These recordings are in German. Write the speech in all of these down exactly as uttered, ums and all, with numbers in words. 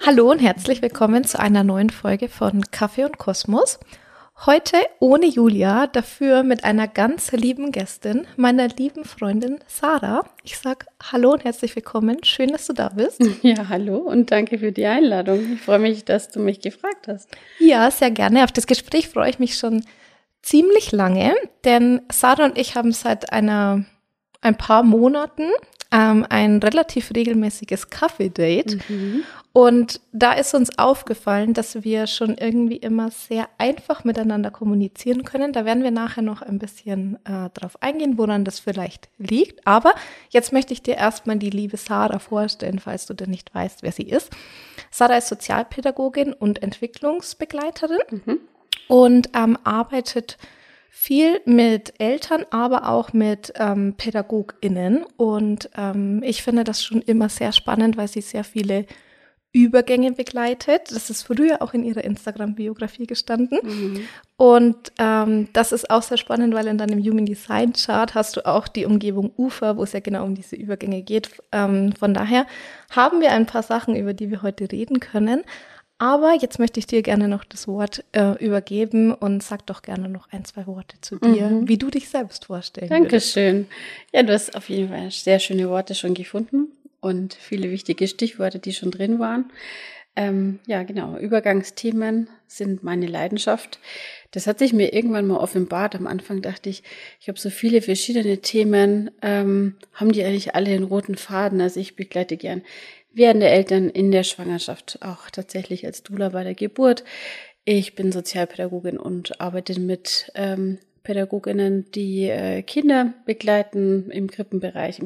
Hallo und herzlich willkommen zu einer neuen Folge von Kaffee und Kosmos. Heute ohne Julia, dafür mit einer ganz lieben Gästin, meiner lieben Freundin Sarah. Ich sag Hallo und herzlich willkommen. Schön, dass du da bist. Ja, hallo und danke für die Einladung. Ich freue mich, dass du mich gefragt hast. Ja, sehr gerne. Auf das Gespräch freue ich mich schon ziemlich lange, denn Sarah und ich haben seit einer, ein paar Monaten ähm, ein relativ regelmäßiges Kaffee-Date. Mhm. Und da ist uns aufgefallen, dass wir schon irgendwie immer sehr einfach miteinander kommunizieren können. Da werden wir nachher noch ein bisschen äh, drauf eingehen, woran das vielleicht liegt. Aber jetzt möchte ich dir erstmal die liebe Sarah vorstellen, falls du denn nicht weißt, wer sie ist. Sarah ist Sozialpädagogin und Entwicklungsbegleiterin mhm. und ähm, arbeitet viel mit Eltern, aber auch mit ähm, PädagogInnen. Und ähm, ich finde das schon immer sehr spannend, weil sie sehr viele Übergänge begleitet. Das ist früher auch in ihrer Instagram-Biografie gestanden. Mhm. Und ähm, das ist auch sehr spannend, weil in deinem Human Design Chart hast du auch die Umgebung Ufer, wo es ja genau um diese Übergänge geht. Ähm, von daher haben wir ein paar Sachen, über die wir heute reden können. Aber jetzt möchte ich dir gerne noch das Wort äh, übergeben und sag doch gerne noch ein, zwei Worte zu dir, mhm. wie du dich selbst vorstellen Dankeschön. Würdest. Ja, du hast auf jeden Fall sehr schöne Worte schon gefunden und viele wichtige Stichworte, die schon drin waren. Ähm, ja, genau, Übergangsthemen sind meine Leidenschaft. Das hat sich mir irgendwann mal offenbart. Am Anfang dachte ich, ich habe so viele verschiedene Themen, ähm, haben die eigentlich alle einen roten Faden? Also ich begleite gern werdende Eltern in der Schwangerschaft, auch tatsächlich als Doula bei der Geburt. Ich bin Sozialpädagogin und arbeite mit ähm, Pädagoginnen, die äh, Kinder begleiten im Krippenbereich, im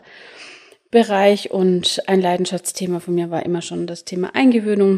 Kita-Bereich. Und ein Leidenschaftsthema von mir war immer schon das Thema Eingewöhnung,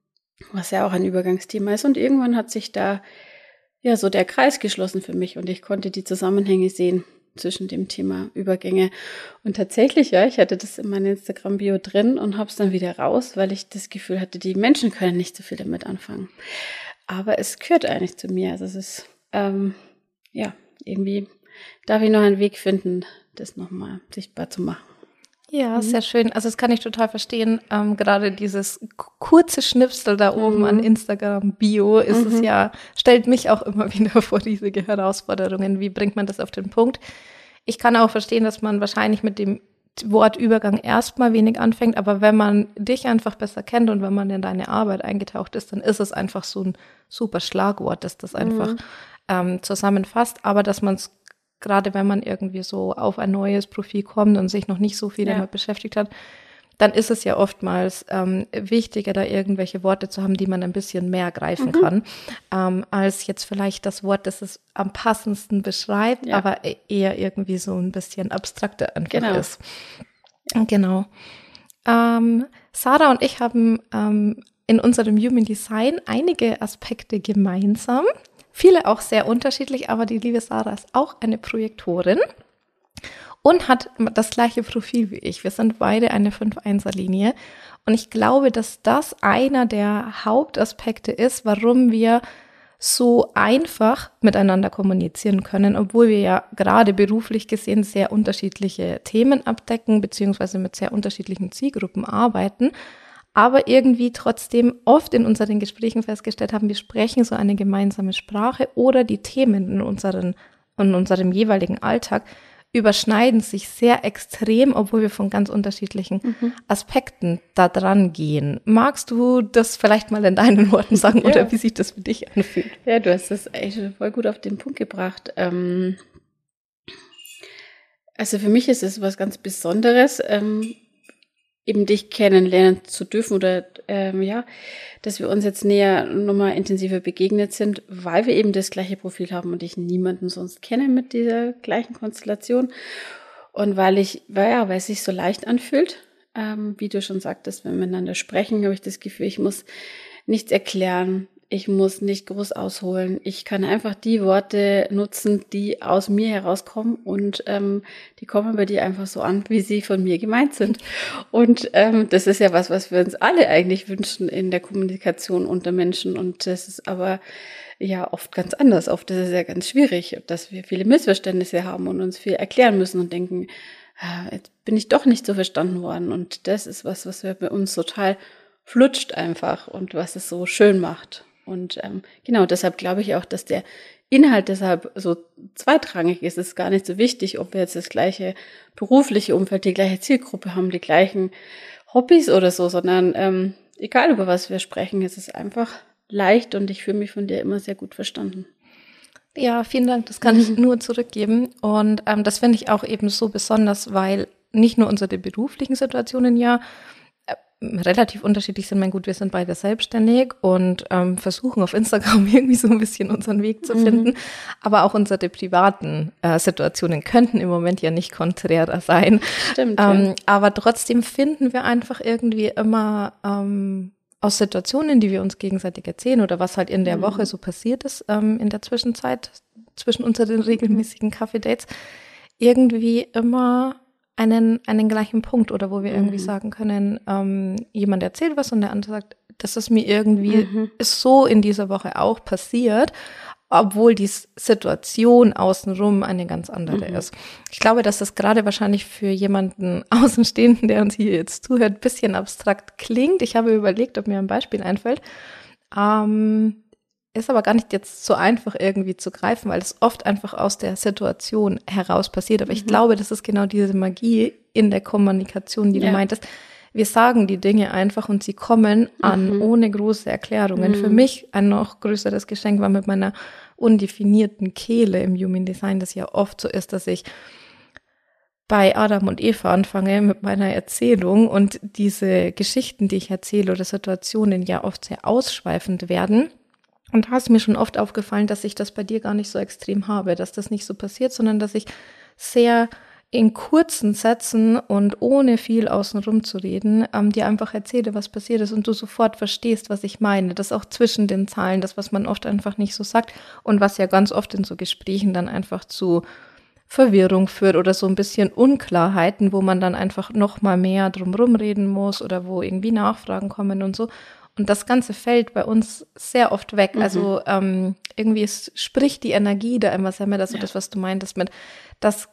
was ja auch ein Übergangsthema ist. Und irgendwann hat sich da ja so der Kreis geschlossen für mich und ich konnte die Zusammenhänge sehen zwischen dem Thema Übergänge. Und tatsächlich, ja, ich hatte das in meinem Instagram-Bio drin und habe es dann wieder raus, weil ich das Gefühl hatte, die Menschen können nicht so viel damit anfangen. Aber es gehört eigentlich zu mir. Also es ist, ähm, ja, irgendwie darf ich noch einen Weg finden, das nochmal sichtbar zu machen. Ja, mhm. sehr schön. Also das kann ich total verstehen. Ähm, gerade dieses kurze Schnipsel da oben mhm. an Instagram-Bio ist mhm. es ja, stellt mich auch immer wieder vor riesige Herausforderungen. Wie bringt man das auf den Punkt? Ich kann auch verstehen, dass man wahrscheinlich mit dem Wort Übergang erstmal wenig anfängt, aber wenn man dich einfach besser kennt und wenn man in deine Arbeit eingetaucht ist, dann ist es einfach so ein super Schlagwort, dass das einfach mhm. ähm, zusammenfasst, aber dass man es gerade wenn man irgendwie so auf ein neues Profil kommt und sich noch nicht so viel ja. damit beschäftigt hat, dann ist es ja oftmals ähm, wichtiger, da irgendwelche Worte zu haben, die man ein bisschen mehr greifen mhm. kann, ähm, als jetzt vielleicht das Wort, das es am passendsten beschreibt, ja. aber eher irgendwie so ein bisschen abstrakter einfach genau. ist. Genau. Ähm, Sarah und ich haben ähm, in unserem Human Design einige Aspekte gemeinsam. Viele auch sehr unterschiedlich, aber die liebe Sarah ist auch eine Projektorin und hat das gleiche Profil wie ich. Wir sind beide eine fünf-Einser-Linie und ich glaube, dass das einer der Hauptaspekte ist, warum wir so einfach miteinander kommunizieren können, obwohl wir ja gerade beruflich gesehen sehr unterschiedliche Themen abdecken, beziehungsweise mit sehr unterschiedlichen Zielgruppen arbeiten. Aber irgendwie trotzdem oft in unseren Gesprächen festgestellt haben, wir sprechen so eine gemeinsame Sprache oder die Themen in, unseren, in unserem jeweiligen Alltag überschneiden sich sehr extrem, obwohl wir von ganz unterschiedlichen mhm. Aspekten da dran gehen. Magst du das vielleicht mal in deinen Worten sagen ja. oder wie sich das für dich anfühlt? Ja, du hast das eigentlich voll gut auf den Punkt gebracht. Ähm, also für mich ist es was ganz Besonderes, ähm, eben dich kennenlernen zu dürfen oder ähm, ja, dass wir uns jetzt näher nochmal intensiver begegnet sind, weil wir eben das gleiche Profil haben und ich niemanden sonst kenne mit dieser gleichen Konstellation und weil ich, weil ja, weil es sich so leicht anfühlt, ähm, wie du schon sagtest, wenn wir miteinander sprechen, habe ich das Gefühl, ich muss nichts erklären, ich muss nicht groß ausholen. Ich kann einfach die Worte nutzen, die aus mir herauskommen und ähm, die kommen bei dir einfach so an, wie sie von mir gemeint sind. Und ähm, das ist ja was, was wir uns alle eigentlich wünschen in der Kommunikation unter Menschen. Und das ist aber ja oft ganz anders. Oft ist es ja ganz schwierig, dass wir viele Missverständnisse haben und uns viel erklären müssen und denken, ah, jetzt bin ich doch nicht so verstanden worden. Und das ist was, was wir bei uns total flutscht einfach und was es so schön macht. Und ähm, genau, deshalb glaube ich auch, dass der Inhalt deshalb so zweitrangig ist. Es ist gar nicht so wichtig, ob wir jetzt das gleiche berufliche Umfeld, die gleiche Zielgruppe haben, die gleichen Hobbys oder so, sondern ähm, egal, über was wir sprechen, es ist einfach leicht und ich fühle mich von dir immer sehr gut verstanden. Ja, vielen Dank, das kann ich nur zurückgeben. Und ähm, das finde ich auch eben so besonders, weil nicht nur unsere beruflichen Situationen ja äh, relativ unterschiedlich sind. Mein Gut, wir sind beide selbstständig und ähm, versuchen auf Instagram irgendwie so ein bisschen unseren Weg zu finden. Mhm. Aber auch unsere privaten äh, Situationen könnten im Moment ja nicht konträrer sein. Stimmt, ähm, ja. Aber trotzdem finden wir einfach irgendwie immer ähm, aus Situationen, die wir uns gegenseitig erzählen oder was halt in der mhm. Woche so passiert ist, ähm, in der Zwischenzeit, zwischen unseren regelmäßigen Kaffee-Dates, irgendwie immer einen, einen gleichen Punkt oder wo wir mhm. irgendwie sagen können, ähm, jemand erzählt was und der andere sagt, das ist mir irgendwie mhm. ist so in dieser Woche auch passiert, obwohl die Situation außenrum eine ganz andere mhm. ist. Ich glaube, dass das gerade wahrscheinlich für jemanden Außenstehenden, der uns hier jetzt zuhört, ein bisschen abstrakt klingt. Ich habe überlegt, ob mir ein Beispiel einfällt. Ähm, ist aber gar nicht jetzt so einfach irgendwie zu greifen, weil es oft einfach aus der Situation heraus passiert. Aber mhm. ich glaube, das ist genau diese Magie in der Kommunikation, die ja. du meintest. Wir sagen die Dinge einfach und sie kommen an, mhm. ohne große Erklärungen. Mhm. Für mich ein noch größeres Geschenk war mit meiner undefinierten Kehle im Human Design, das ja oft so ist, dass ich bei Adam und Eva anfange mit meiner Erzählung und diese Geschichten, die ich erzähle oder Situationen ja oft sehr ausschweifend werden. Und da ist mir schon oft aufgefallen, dass ich das bei dir gar nicht so extrem habe, dass das nicht so passiert, sondern dass ich sehr in kurzen Sätzen und ohne viel außenrum zu reden, ähm, dir einfach erzähle, was passiert ist und du sofort verstehst, was ich meine. Das auch zwischen den Zeilen, das, was man oft einfach nicht so sagt und was ja ganz oft in so Gesprächen dann einfach zu Verwirrung führt oder so ein bisschen Unklarheiten, wo man dann einfach noch mal mehr drumherum reden muss oder wo irgendwie Nachfragen kommen und so. Und das Ganze fällt bei uns sehr oft weg. Mhm. Also ähm, irgendwie es spricht die Energie da immer sehr mehr, also ja. das, was du meintest mit, das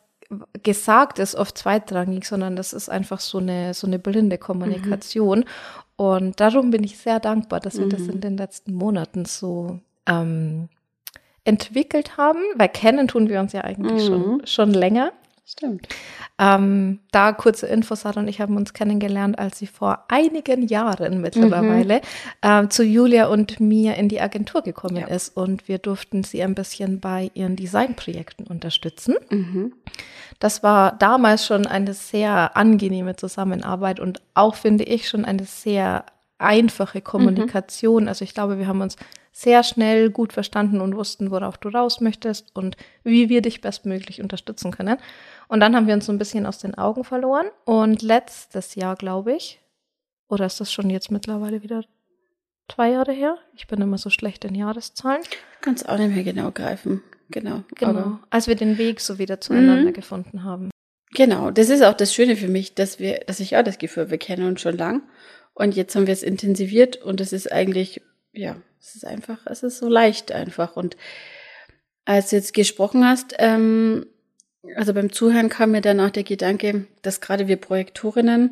gesagt ist oft zweitrangig, sondern das ist einfach so eine so eine blinde Kommunikation. Mhm. Und darum bin ich sehr dankbar, dass wir mhm. das in den letzten Monaten so ähm, entwickelt haben, weil kennen tun wir uns ja eigentlich mhm. schon schon länger. Stimmt. Ähm, da kurze Info, Sarah und ich haben uns kennengelernt, als sie vor einigen Jahren mittlerweile mhm. äh, zu Julia und mir in die Agentur gekommen ja. ist und wir durften sie ein bisschen bei ihren Designprojekten unterstützen. Mhm. Das war damals schon eine sehr angenehme Zusammenarbeit und auch, finde ich, schon eine sehr einfache Kommunikation. Mhm. Also ich glaube, wir haben uns sehr schnell gut verstanden und wussten, worauf du raus möchtest und wie wir dich bestmöglich unterstützen können. Und dann haben wir uns so ein bisschen aus den Augen verloren. Und letztes Jahr, glaube ich, oder ist das schon jetzt mittlerweile wieder zwei Jahre her? Ich bin immer so schlecht in Jahreszahlen. Kannst auch nicht mehr genau greifen. Genau. Genau, aber als wir den Weg so wieder zueinander mhm. gefunden haben. Genau, das ist auch das Schöne für mich, dass wir, dass ich auch das Gefühl, wir kennen uns schon lang. Und jetzt haben wir es intensiviert und es ist eigentlich, ja, es ist einfach, es ist so leicht einfach. Und als du jetzt gesprochen hast, ähm, also beim Zuhören kam mir danach der Gedanke, dass gerade wir Projektorinnen,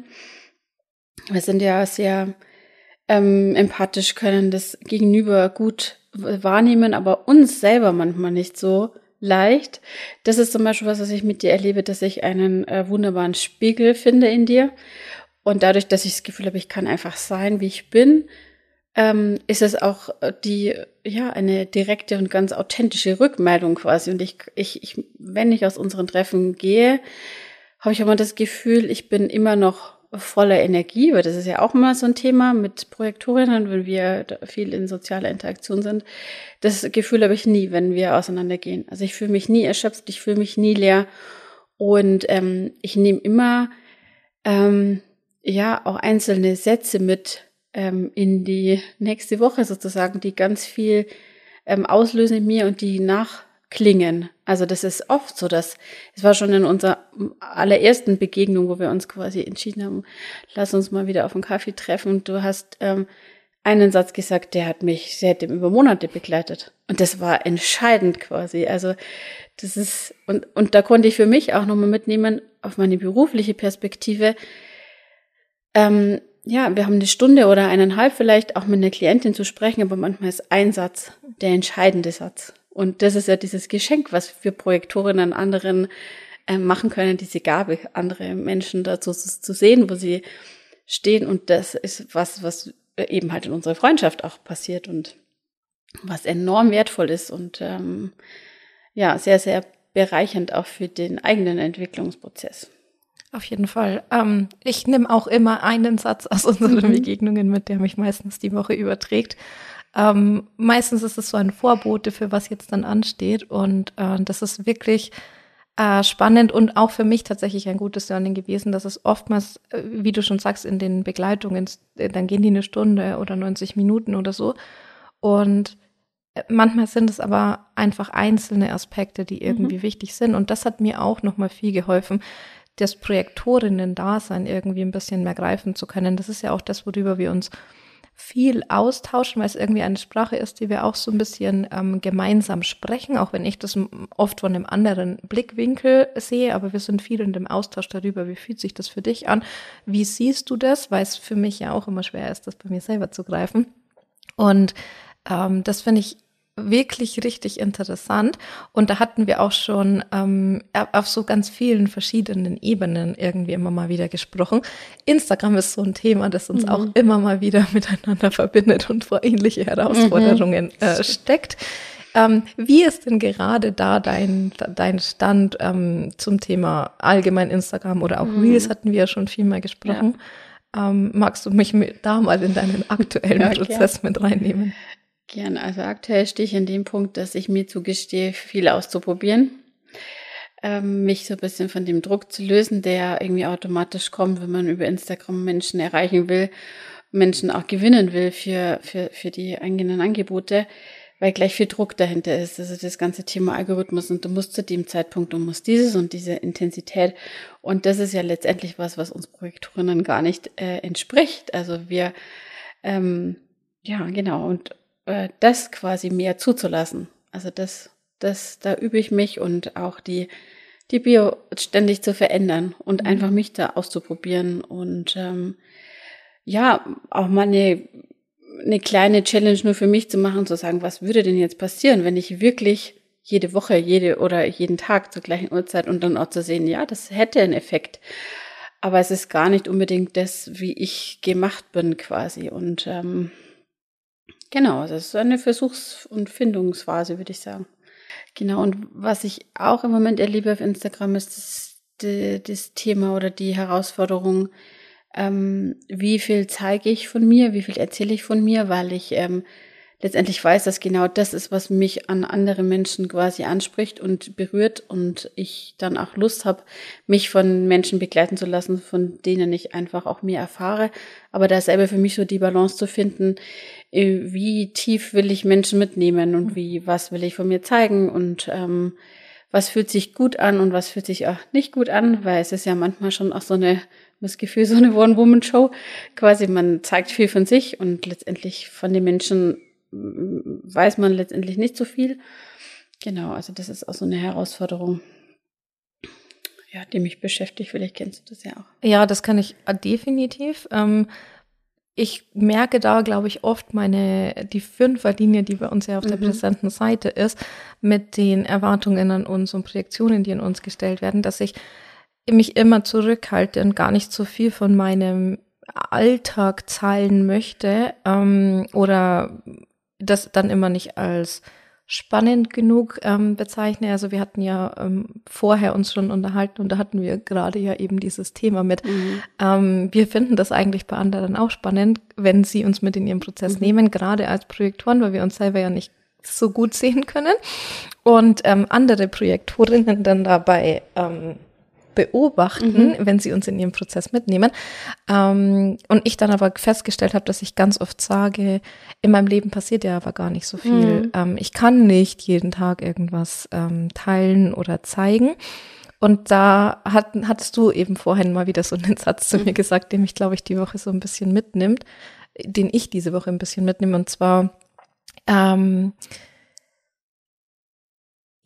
wir sind ja sehr ähm, empathisch, können das Gegenüber gut wahrnehmen, aber uns selber manchmal nicht so leicht. Das ist zum Beispiel was, was ich mit dir erlebe, dass ich einen äh, wunderbaren Spiegel finde in dir. Und dadurch, dass ich das Gefühl habe, ich kann einfach sein, wie ich bin, ähm, ist es auch die, ja, eine direkte und ganz authentische Rückmeldung quasi. Und ich, ich, ich, wenn ich aus unseren Treffen gehe, habe ich immer das Gefühl, ich bin immer noch voller Energie, weil das ist ja auch immer so ein Thema mit Projektorinnen, wenn wir viel in sozialer Interaktion sind. Das Gefühl habe ich nie, wenn wir auseinandergehen. Also ich fühle mich nie erschöpft, ich fühle mich nie leer und ähm, ich nehme immer ähm, ja auch einzelne Sätze mit ähm, in die nächste Woche sozusagen, die ganz viel ähm, auslösen in mir und die nachklingen. Also das ist oft so, dass es war schon in unserer allerersten Begegnung, wo wir uns quasi entschieden haben, lass uns mal wieder auf einen Kaffee treffen. Und du hast ähm, einen Satz gesagt, der hat mich seitdem über Monate begleitet. Und das war entscheidend quasi. Also das ist, und, und da konnte ich für mich auch nochmal mitnehmen, auf meine berufliche Perspektive, ähm, ja, wir haben eine Stunde oder eineinhalb vielleicht auch mit einer Klientin zu sprechen, aber manchmal ist ein Satz der entscheidende Satz. Und das ist ja dieses Geschenk, was wir Projektorinnen anderen äh, machen können, diese Gabe, andere Menschen dazu zu, zu sehen, wo sie stehen. Und das ist was, was eben halt in unserer Freundschaft auch passiert und was enorm wertvoll ist und ähm, ja, sehr, sehr bereichernd auch für den eigenen Entwicklungsprozess. Auf jeden Fall. Ähm, ich nehme auch immer einen Satz aus unseren mhm. Begegnungen mit, der mich meistens die Woche überträgt. Ähm, meistens ist es so ein Vorbote für was jetzt dann ansteht und äh, das ist wirklich äh, spannend und auch für mich tatsächlich ein gutes Learning gewesen, dass es oftmals, äh, wie du schon sagst, in den Begleitungen, äh, dann gehen die eine Stunde oder neunzig Minuten oder so und äh, manchmal sind es aber einfach einzelne Aspekte, die irgendwie mhm. wichtig sind und das hat mir auch nochmal viel geholfen, das Projektorinnen-Dasein irgendwie ein bisschen mehr greifen zu können. Das ist ja auch das, worüber wir uns viel austauschen, weil es irgendwie eine Sprache ist, die wir auch so ein bisschen ähm, gemeinsam sprechen, auch wenn ich das oft von einem anderen Blickwinkel sehe, aber wir sind viel in dem Austausch darüber, wie fühlt sich das für dich an, wie siehst du das, weil es für mich ja auch immer schwer ist, das bei mir selber zu greifen. Und ähm, das finde ich wirklich richtig interessant und da hatten wir auch schon ähm, auf so ganz vielen verschiedenen Ebenen irgendwie immer mal wieder gesprochen. Instagram ist so ein Thema, das uns mhm. auch immer mal wieder miteinander verbindet und vor ähnliche Herausforderungen mhm. äh, steckt. Ähm, wie ist denn gerade da dein, dein Stand ähm, zum Thema allgemein Instagram oder auch mhm. Reels hatten wir ja schon viel mal gesprochen. Ja. Ähm, magst du mich mit, da mal in deinen aktuellen ja, Prozess gern. mit reinnehmen? Gern. Also aktuell stehe ich an dem Punkt, dass ich mir zugestehe, viel auszuprobieren. Ähm, mich so ein bisschen von dem Druck zu lösen, der irgendwie automatisch kommt, wenn man über Instagram Menschen erreichen will, Menschen auch gewinnen will für, für, für die eigenen Angebote, weil gleich viel Druck dahinter ist. Also das ganze Thema Algorithmus und du musst zu dem Zeitpunkt, du musst dieses und diese Intensität. Und das ist ja letztendlich was, was uns Projektorinnen gar nicht äh, entspricht. Also wir, ähm, ja, genau, und das quasi mehr zuzulassen. Also das, das, da übe ich mich und auch die, die Bio ständig zu verändern und mhm. einfach mich da auszuprobieren und ähm, ja, auch mal eine, eine kleine Challenge nur für mich zu machen, zu sagen, was würde denn jetzt passieren, wenn ich wirklich jede Woche, jede oder jeden Tag zur gleichen Uhrzeit und dann auch zu sehen, ja, das hätte einen Effekt. Aber es ist gar nicht unbedingt das, wie ich gemacht bin quasi und ähm, genau, das ist eine Versuchs- und Findungsphase, würde ich sagen. Genau, und was ich auch im Moment erlebe auf Instagram, ist das, die, das Thema oder die Herausforderung, ähm, wie viel zeige ich von mir, wie viel erzähle ich von mir, weil ich ähm, letztendlich weiß, dass genau das ist, was mich an andere Menschen quasi anspricht und berührt und ich dann auch Lust habe, mich von Menschen begleiten zu lassen, von denen ich einfach auch mehr erfahre. Aber da selber für mich so die Balance zu finden, wie tief will ich Menschen mitnehmen und wie, was will ich von mir zeigen und ähm, was fühlt sich gut an und was fühlt sich auch nicht gut an, weil es ist ja manchmal schon auch so eine, das Gefühl, so eine One-Woman-Show. Quasi man zeigt viel von sich und letztendlich von den Menschen weiß man letztendlich nicht so viel. Genau, also das ist auch so eine Herausforderung, ja, die mich beschäftigt. Vielleicht kennst du das ja auch. Ja, das kann ich definitiv. Ähm, ich merke da, glaube ich, oft meine, die Fünferlinie, die bei uns ja auf mhm. der präsenten Seite ist, mit den Erwartungen an uns und Projektionen, die an uns gestellt werden, dass ich mich immer zurückhalte und gar nicht so viel von meinem Alltag teilen möchte ähm, oder das dann immer nicht als spannend genug ähm, bezeichne. Also wir hatten ja ähm, vorher uns schon unterhalten und da hatten wir gerade ja eben dieses Thema mit. Mhm. Ähm, wir finden das eigentlich bei anderen auch spannend, wenn sie uns mit in ihren Prozess mhm. nehmen, gerade als Projektoren, weil wir uns selber ja nicht so gut sehen können und ähm, andere Projektorinnen dann dabei ähm, beobachten, mhm. wenn sie uns in ihren Prozess mitnehmen. Ähm, und ich dann aber festgestellt habe, dass ich ganz oft sage, in meinem Leben passiert ja aber gar nicht so viel. Mhm. Ähm, ich kann nicht jeden Tag irgendwas ähm, teilen oder zeigen. Und da hat, hattest du eben vorhin mal wieder so einen Satz zu mhm. mir gesagt, den mich, glaube ich, die Woche so ein bisschen mitnimmt, den ich diese Woche ein bisschen mitnehme. Und zwar, ähm,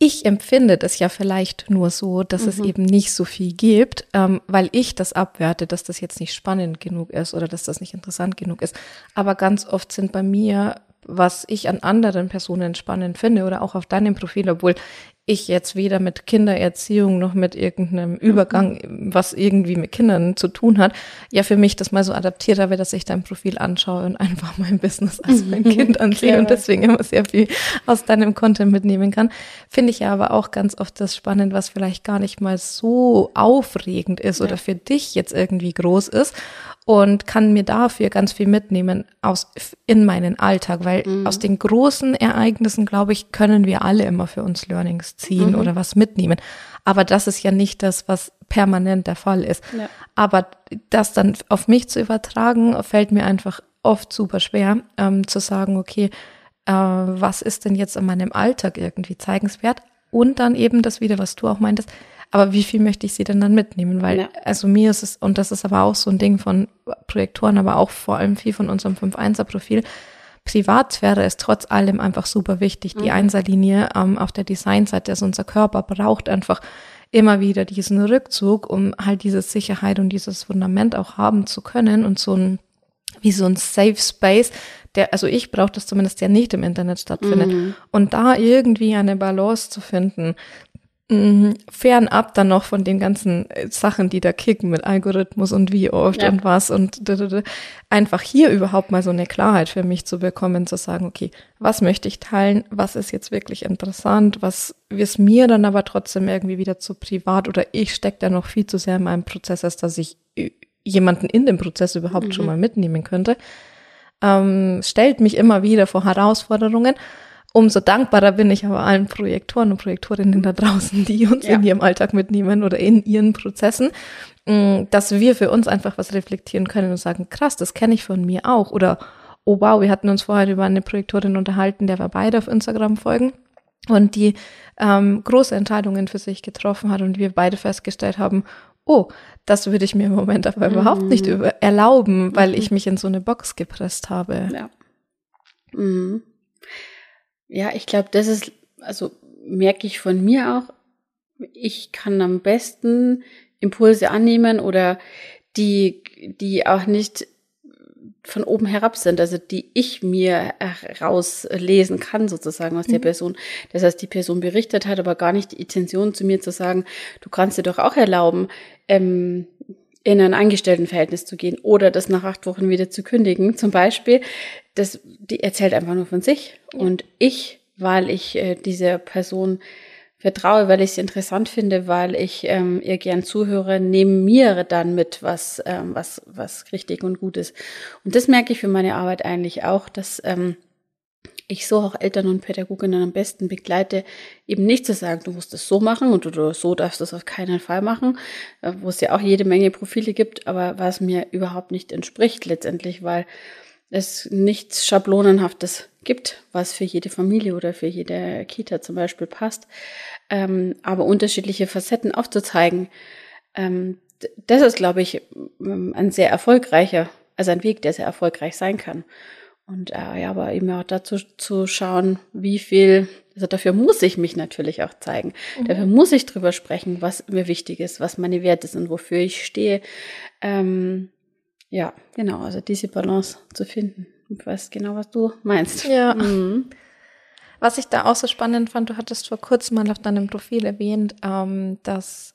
ich empfinde das ja vielleicht nur so, dass mhm. es eben nicht so viel gibt, ähm, weil ich das abwerte, dass das jetzt nicht spannend genug ist oder dass das nicht interessant genug ist. Aber ganz oft sind bei mir, was ich an anderen Personen spannend finde oder auch auf deinem Profil, obwohl ich jetzt weder mit Kindererziehung noch mit irgendeinem Übergang, was irgendwie mit Kindern zu tun hat, ja für mich das mal so adaptiert habe, dass ich dein Profil anschaue und einfach mein Business als mein Kind ansehe und deswegen immer sehr viel aus deinem Content mitnehmen kann. Finde ich ja aber auch ganz oft das spannend, was vielleicht gar nicht mal so aufregend ist ja. oder für dich jetzt irgendwie groß ist. Und kann mir dafür ganz viel mitnehmen aus in meinen Alltag, weil mhm. aus den großen Ereignissen, glaube ich, können wir alle immer für uns Learnings ziehen mhm. oder was mitnehmen. Aber das ist ja nicht das, was permanent der Fall ist. Ja. Aber das dann auf mich zu übertragen, fällt mir einfach oft super schwer, ähm, zu sagen, okay, äh, was ist denn jetzt in meinem Alltag irgendwie zeigenswert? Und dann eben das wieder, was du auch meintest, aber wie viel möchte ich sie denn dann mitnehmen? Weil, ja. also mir ist es, und das ist aber auch so ein Ding von Projektoren, aber auch vor allem viel von unserem fünf eins er-Profil, Privatsphäre ist trotz allem einfach super wichtig. Die mhm. Einserlinie ähm, auf der Designseite, also unser Körper braucht einfach immer wieder diesen Rückzug, um halt diese Sicherheit und dieses Fundament auch haben zu können und so ein, wie so ein Safe Space, der, also ich brauche das zumindest, der nicht im Internet stattfindet. Mhm. Und da irgendwie eine Balance zu finden, fernab dann noch von den ganzen Sachen, die da kicken mit Algorithmus und wie oft ja. und was und einfach hier überhaupt mal so eine Klarheit für mich zu bekommen, zu sagen, okay, was möchte ich teilen, was ist jetzt wirklich interessant, was ist mir dann aber trotzdem irgendwie wieder zu privat oder ich stecke da noch viel zu sehr in meinem Prozess, als dass ich jemanden in dem Prozess überhaupt mhm. schon mal mitnehmen könnte, ähm, stellt mich immer wieder vor Herausforderungen. Umso dankbarer bin ich aber allen Projektoren und Projektorinnen da draußen, die uns ja. in ihrem Alltag mitnehmen oder in ihren Prozessen, dass wir für uns einfach was reflektieren können und sagen, krass, das kenne ich von mir auch. Oder, oh wow, wir hatten uns vorher über eine Projektorin unterhalten, der wir beide auf Instagram folgen und die ähm, große Entscheidungen für sich getroffen hat und wir beide festgestellt haben, oh, das würde ich mir im Moment aber mhm. überhaupt nicht über- erlauben, weil mhm. ich mich in so eine Box gepresst habe. Ja. Mhm. Ja, ich glaube, das ist, also merke ich von mir auch, ich kann am besten Impulse annehmen oder die, die auch nicht von oben herab sind, also die ich mir herauslesen kann sozusagen aus mhm. der Person. Das heißt, die Person berichtet hat, aber gar nicht die Intention zu mir zu sagen, du kannst dir doch auch erlauben, ähm, in ein Angestelltenverhältnis zu gehen oder das nach acht Wochen wieder zu kündigen, zum Beispiel. Das, die erzählt einfach nur von sich. Ja. Und ich, weil ich äh, dieser Person vertraue, weil ich sie interessant finde, weil ich ähm, ihr gern zuhöre, nehme mir dann mit, was, ähm, was, was richtig und gut ist. Und das merke ich für meine Arbeit eigentlich auch, dass ähm, ich so auch Eltern und Pädagoginnen am besten begleite, eben nicht zu sagen, du musst es so machen und du so darfst es auf keinen Fall machen, wo es ja auch jede Menge Profile gibt, aber was mir überhaupt nicht entspricht letztendlich, weil es nichts Schablonenhaftes gibt, was für jede Familie oder für jede Kita zum Beispiel passt, ähm, aber unterschiedliche Facetten aufzuzeigen, ähm, das ist, glaube ich, ein sehr erfolgreicher, also ein Weg, der sehr erfolgreich sein kann. Und äh, ja, aber eben auch dazu zu schauen, wie viel, also dafür muss ich mich natürlich auch zeigen. Mhm. Dafür muss ich drüber sprechen, was mir wichtig ist, was meine Werte sind, wofür ich stehe. Ähm, ja, genau, also diese Balance zu finden. Ich weiß genau, was du meinst. Ja. Mhm. Was ich da auch so spannend fand, du hattest vor kurzem mal auf deinem Profil erwähnt, ähm, dass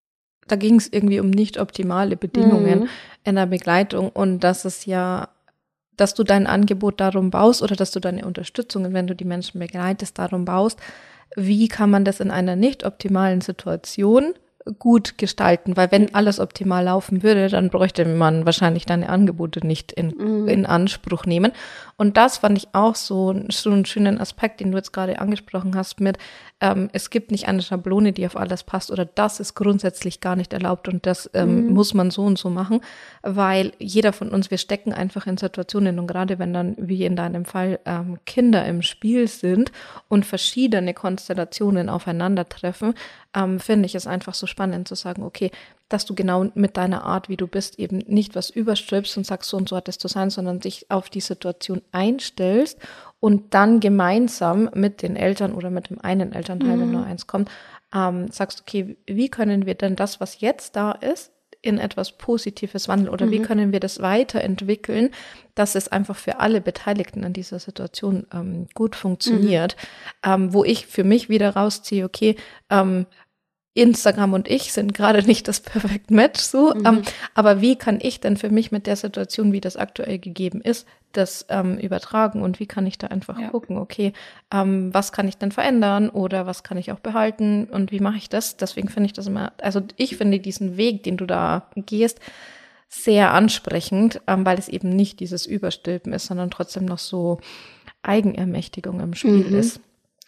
da ging es irgendwie um nicht optimale Bedingungen mhm. in der Begleitung und dass es ja dass du dein Angebot darum baust oder dass du deine Unterstützung, wenn du die Menschen begleitest, darum baust, wie kann man das in einer nicht optimalen Situation gut gestalten, weil wenn alles optimal laufen würde, dann bräuchte man wahrscheinlich deine Angebote nicht in, mhm. in Anspruch nehmen. Und das fand ich auch so, so einen schönen Aspekt, den du jetzt gerade angesprochen hast mit, ähm, es gibt nicht eine Schablone, die auf alles passt oder das ist grundsätzlich gar nicht erlaubt und das ähm, mhm. muss man so und so machen, weil jeder von uns, wir stecken einfach in Situationen und gerade wenn dann, wie in deinem Fall, ähm, Kinder im Spiel sind und verschiedene Konstellationen aufeinandertreffen, ähm, finde ich es einfach so spannend zu sagen, okay, dass du genau mit deiner Art, wie du bist, eben nicht was überstülpst und sagst, so und so hat es zu sein, sondern dich auf die Situation einstellst und dann gemeinsam mit den Eltern oder mit dem einen Elternteil, Mhm. wenn nur eins kommt, ähm, sagst, okay, wie können wir denn das, was jetzt da ist, in etwas Positives wandeln oder Mhm. wie können wir das weiterentwickeln, dass es einfach für alle Beteiligten an dieser Situation ähm, gut funktioniert, mhm. ähm, wo ich für mich wieder rausziehe, okay, ähm, Instagram und ich sind gerade nicht das Perfect Match so, mhm. ähm, aber wie kann ich denn für mich mit der Situation, wie das aktuell gegeben ist, das ähm, übertragen und wie kann ich da einfach ja. gucken, okay, ähm, was kann ich denn verändern oder was kann ich auch behalten und wie mache ich das? Deswegen finde ich das immer, also ich finde diesen Weg, den du da gehst, sehr ansprechend, ähm, weil es eben nicht dieses Überstülpen ist, sondern trotzdem noch so Eigenermächtigung im Spiel mhm. ist.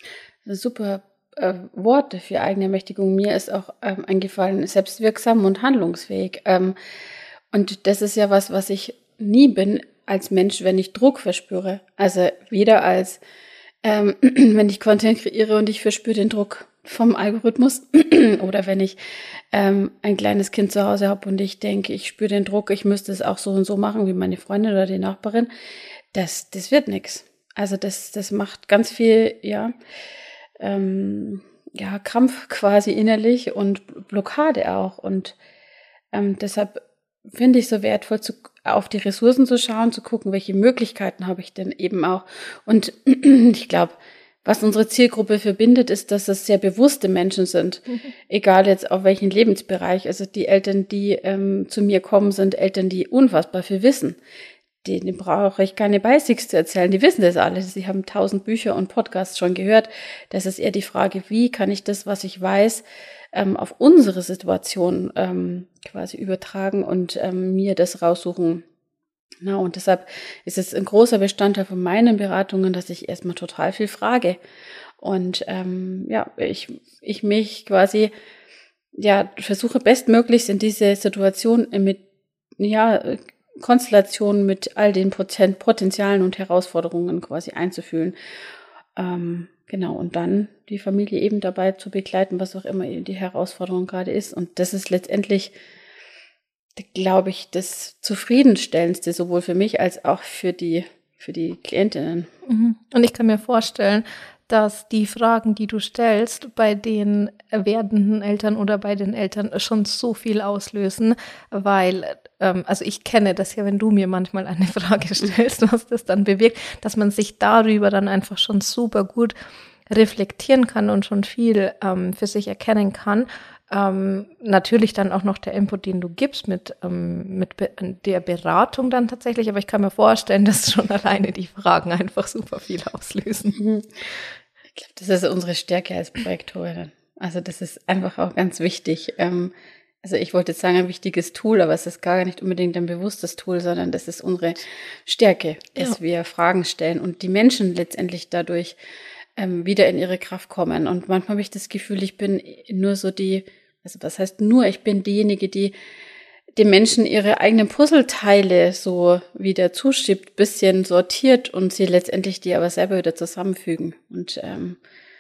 Super Äh, Worte für Eigenermächtigung. Mir ist auch ähm, eingefallen, selbstwirksam und handlungsfähig. Ähm, und das ist ja was, was ich nie bin als Mensch, wenn ich Druck verspüre. Also weder als, ähm, wenn ich Content kreiere und ich verspüre den Druck vom Algorithmus oder wenn ich ähm, ein kleines Kind zu Hause habe und ich denke, ich spüre den Druck, ich müsste es auch so und so machen wie meine Freundin oder die Nachbarin. Das, das wird nichts. Also das, das macht ganz viel, ja, Ähm, ja, Krampf quasi innerlich und Blockade auch. Und ähm, deshalb finde ich so wertvoll, zu, auf die Ressourcen zu schauen, zu gucken, welche Möglichkeiten habe ich denn eben auch. Und ich glaube, was unsere Zielgruppe verbindet, ist, dass es sehr bewusste Menschen sind, mhm. egal jetzt auf welchen Lebensbereich. Also die Eltern, die ähm, zu mir kommen, sind Eltern, die unfassbar viel wissen. Denen brauche ich keine Basics zu erzählen, die wissen das alles. Sie haben tausend Bücher und Podcasts schon gehört. Das ist eher die Frage, wie kann ich das, was ich weiß, ähm, auf unsere Situation ähm, quasi übertragen und ähm, mir das raussuchen. Na, und deshalb ist es ein großer Bestandteil von meinen Beratungen, dass ich erstmal total viel frage. Und ähm, ja, ich, ich mich quasi ja versuche bestmöglichst in diese Situation mit ja Konstellationen mit all den Poten- Potenzialen und Herausforderungen quasi einzufühlen. Ähm, genau, und dann die Familie eben dabei zu begleiten, was auch immer die Herausforderung gerade ist. Und das ist letztendlich, glaube ich, das Zufriedenstellendste, sowohl für mich als auch für die, für die Klientinnen. Und ich kann mir vorstellen, dass die Fragen, die du stellst, bei den werdenden Eltern oder bei den Eltern schon so viel auslösen, weil, ähm, also ich kenne das ja, wenn du mir manchmal eine Frage stellst, was das dann bewirkt, dass man sich darüber dann einfach schon super gut reflektieren kann und schon viel ähm, für sich erkennen kann. Ähm, natürlich dann auch noch der Input, den du gibst mit, ähm, mit Be- der Beratung dann tatsächlich, aber ich kann mir vorstellen, dass schon alleine die Fragen einfach super viel auslösen. Ich glaube, das ist unsere Stärke als Projektorin. Also das ist einfach auch ganz wichtig. Ähm, also ich wollte jetzt sagen, ein wichtiges Tool, aber es ist gar nicht unbedingt ein bewusstes Tool, sondern das ist unsere Stärke, dass ja. wir Fragen stellen und die Menschen letztendlich dadurch ähm, wieder in ihre Kraft kommen. Und manchmal habe ich das Gefühl, ich bin nur so die, also was heißt nur, ich bin diejenige, die den Menschen ihre eigenen Puzzleteile so wieder zuschiebt, bisschen sortiert und sie letztendlich die aber selber wieder zusammenfügen. Und ähm,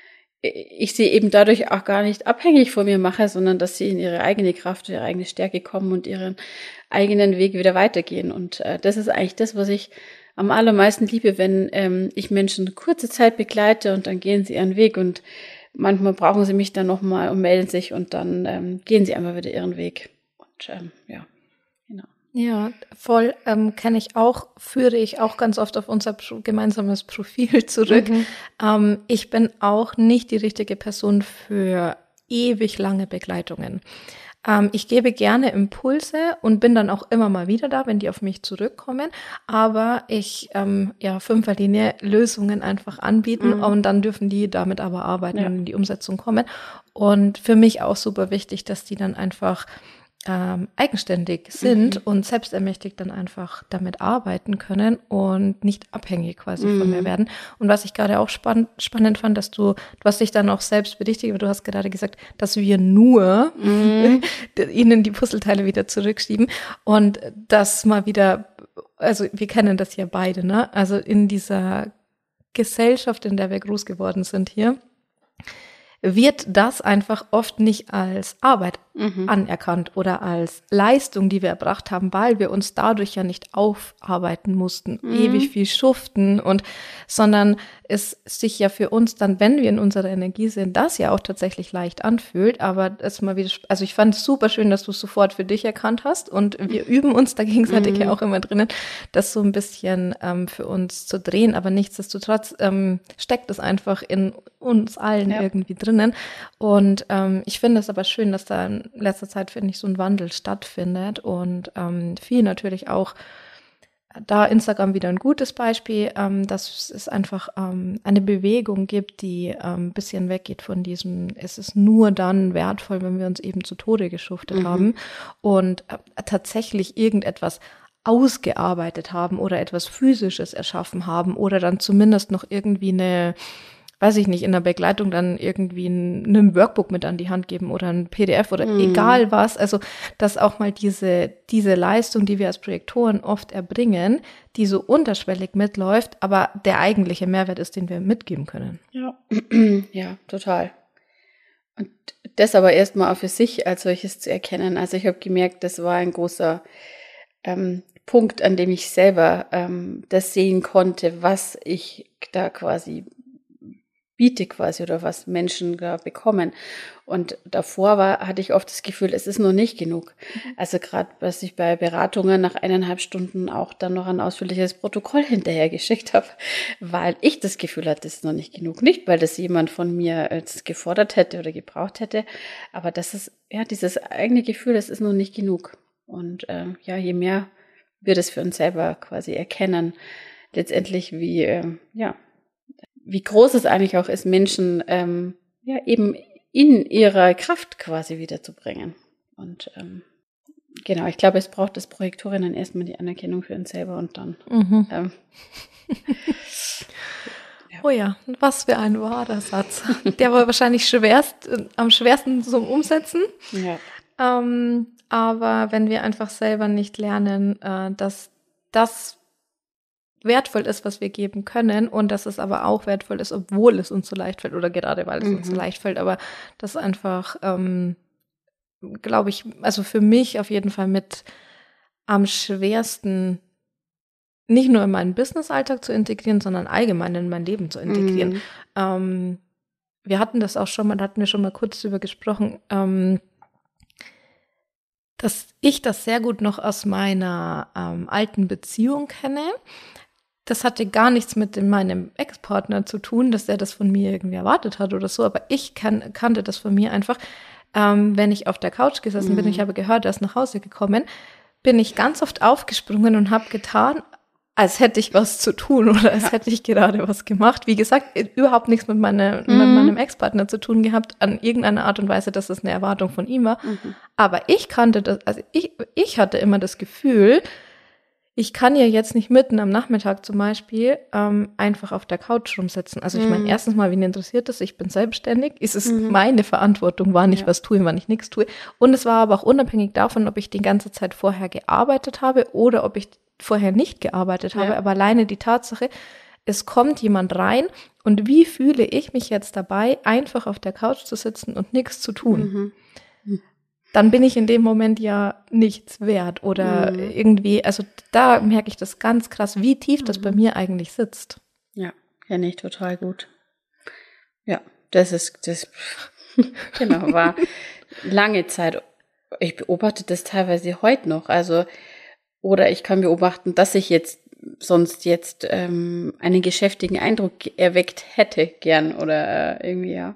ich sie eben dadurch auch gar nicht abhängig von mir mache, sondern dass sie in ihre eigene Kraft, ihre eigene Stärke kommen und ihren eigenen Weg wieder weitergehen. Und äh, das ist eigentlich das, was ich am allermeisten liebe, wenn ähm, ich Menschen kurze Zeit begleite und dann gehen sie ihren Weg und manchmal brauchen sie mich dann nochmal und melden sich und dann ähm, gehen sie einfach wieder ihren Weg. Und ähm, ja, genau. Ja, voll ähm, kenne ich auch, führe ich auch ganz oft auf unser pro- gemeinsames Profil zurück. Mhm. Ähm, ich bin auch nicht die richtige Person für ewig lange Begleitungen. Ähm, ich gebe gerne Impulse und bin dann auch immer mal wieder da, wenn die auf mich zurückkommen. Aber ich, ähm, ja, fünfer Linie Lösungen einfach anbieten mhm. und dann dürfen die damit aber arbeiten ja. und in die Umsetzung kommen. Und für mich auch super wichtig, dass die dann einfach Ähm, eigenständig sind mhm. und selbstermächtigt dann einfach damit arbeiten können und nicht abhängig quasi mhm. von mir werden. Und was ich gerade auch spann- spannend fand, dass du, du hast dich dann auch selbst berichtigt, aber du hast gerade gesagt, dass wir nur mhm. ihnen die Puzzleteile wieder zurückschieben und das mal wieder, also wir kennen das ja beide, ne? Also in dieser Gesellschaft, in der wir groß geworden sind hier, wird das einfach oft nicht als Arbeit mhm. anerkannt oder als Leistung, die wir erbracht haben, weil wir uns dadurch ja nicht aufarbeiten mussten, mhm. ewig viel schuften und, sondern es sich ja für uns dann, wenn wir in unserer Energie sind, das ja auch tatsächlich leicht anfühlt, aber es mal wieder, also ich fand es super schön, dass du es sofort für dich erkannt hast und wir üben uns da gegenseitig mhm. ja auch immer drinnen, das so ein bisschen ähm, für uns zu drehen, aber nichtsdestotrotz ähm, steckt es einfach in uns allen ja. irgendwie drinnen und ähm, ich finde es aber schön, dass da in letzter Zeit, finde ich, so ein Wandel stattfindet und ähm, viel natürlich auch da Instagram wieder ein gutes Beispiel, ähm, dass es einfach ähm, eine Bewegung gibt, die ähm, ein bisschen weggeht von diesem, es ist nur dann wertvoll, wenn wir uns eben zu Tode geschuftet mhm. haben und äh, tatsächlich irgendetwas ausgearbeitet haben oder etwas Physisches erschaffen haben oder dann zumindest noch irgendwie eine, weiß ich nicht, in der Begleitung dann irgendwie ein, ein Workbook mit an die Hand geben oder ein P D F oder mm. egal was. Also, dass auch mal diese, diese Leistung, die wir als Projektoren oft erbringen, die so unterschwellig mitläuft, aber der eigentliche Mehrwert ist, den wir mitgeben können. Ja, ja, total. Und das aber erstmal auch für sich als solches zu erkennen. Also ich habe gemerkt, das war ein großer ähm, Punkt, an dem ich selber ähm, das sehen konnte, was ich da quasi biete quasi oder was Menschen da bekommen. Und davor war, hatte ich oft das Gefühl, es ist noch nicht genug. Mhm. Also gerade, was ich bei Beratungen nach eineinhalb Stunden auch dann noch ein ausführliches Protokoll hinterher geschickt habe, weil ich das Gefühl hatte, es ist noch nicht genug. Nicht, weil das jemand von mir jetzt gefordert hätte oder gebraucht hätte, aber das ist, ja, dieses eigene Gefühl, es ist noch nicht genug. Und äh, ja, je mehr wir das für uns selber quasi erkennen, letztendlich wie, äh, ja, wie groß es eigentlich auch ist, Menschen ähm, ja eben in ihrer Kraft quasi wiederzubringen. Und ähm, genau, ich glaube, es braucht das Projektorinnen erstmal die Anerkennung für uns selber und dann. Mhm. Ähm, ja. Oh ja, was für ein wahrer Satz. Der war wahrscheinlich schwerst, am schwersten zum Umsetzen. Ja. Ähm, aber wenn wir einfach selber nicht lernen, äh, dass das wertvoll ist, was wir geben können und dass es aber auch wertvoll ist, obwohl es uns so leicht fällt oder gerade weil es mhm. uns so leicht fällt, aber das einfach, ähm, glaube ich, also für mich auf jeden Fall mit am schwersten nicht nur in meinen Business-Alltag zu integrieren, sondern allgemein in mein Leben zu integrieren. Mhm. Ähm, wir hatten das auch schon mal, da hatten wir schon mal kurz drüber gesprochen, ähm, dass ich das sehr gut noch aus meiner ähm, alten Beziehung kenne. Das hatte gar nichts mit dem, meinem Ex-Partner zu tun, dass der das von mir irgendwie erwartet hat oder so, aber ich kan- kannte das von mir einfach. Ähm, wenn ich auf der Couch gesessen mhm. bin, ich habe gehört, er ist nach Hause gekommen, bin ich ganz oft aufgesprungen und habe getan, als hätte ich was zu tun oder als ja. hätte ich gerade was gemacht. Wie gesagt, überhaupt nichts mit, meine, mhm. mit meinem Ex-Partner zu tun gehabt, an irgendeiner Art und Weise, dass das eine Erwartung von ihm war. Mhm. Aber ich kannte das, also ich, ich hatte immer das Gefühl, ich kann ja jetzt nicht mitten am Nachmittag zum Beispiel ähm, einfach auf der Couch rumsitzen. Also ich meine, erstens mal, wen interessiert das? Ich bin selbstständig. Es ist mhm. meine Verantwortung, wann ich ja. was tue, wann ich nichts tue. Und es war aber auch unabhängig davon, ob ich die ganze Zeit vorher gearbeitet habe oder ob ich vorher nicht gearbeitet habe. Ja. Aber alleine die Tatsache, es kommt jemand rein und wie fühle ich mich jetzt dabei, einfach auf der Couch zu sitzen und nichts zu tun? Mhm. Mhm. Dann bin ich in dem Moment ja nichts wert oder mhm. irgendwie, also da merke ich das ganz krass, wie tief mhm. das bei mir eigentlich sitzt. Ja, kenne ich total gut. Ja, das ist, das, genau, war lange Zeit. Ich beobachte das teilweise heute noch, also, oder ich kann beobachten, dass ich jetzt sonst jetzt ähm, einen geschäftigen Eindruck erweckt hätte gern oder äh, irgendwie, ja.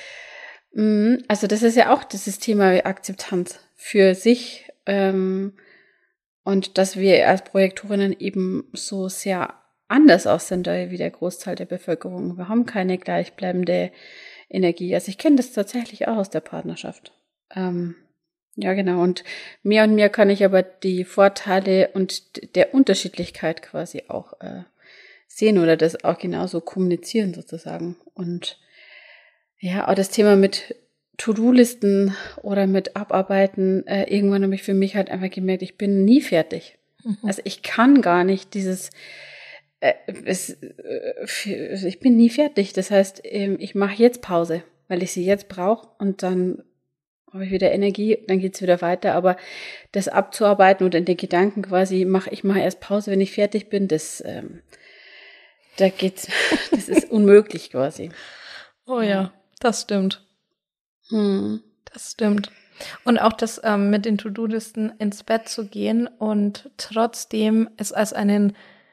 Also das ist ja auch dieses Thema Akzeptanz für sich ähm, und dass wir als Projektorinnen eben so sehr anders aussehen wie der Großteil der Bevölkerung. Wir haben keine gleichbleibende Energie. Also ich kenne das tatsächlich auch aus der Partnerschaft. Ähm, ja, genau. Und mehr und mehr kann ich aber die Vorteile und der Unterschiedlichkeit quasi auch äh, sehen oder das auch genauso kommunizieren sozusagen. Und ja, auch das Thema mit To-Do-Listen oder mit Abarbeiten, äh, irgendwann habe ich für mich halt einfach gemerkt, ich bin nie fertig. Mhm. Also ich kann gar nicht dieses, äh, es, äh, ich bin nie fertig. Das heißt, äh, ich mache jetzt Pause. weil ich sie jetzt brauche und dann habe ich wieder Energie, dann geht's wieder weiter. Aber das abzuarbeiten und in den Gedanken quasi, mach, ich mache erst Pause, wenn ich fertig bin, das, ähm, da geht's, das ist unmöglich quasi. Oh ja, ja, das stimmt. Hm. Das stimmt. Und auch das ähm, mit den To-Do-Listen ins Bett zu gehen und trotzdem es als einen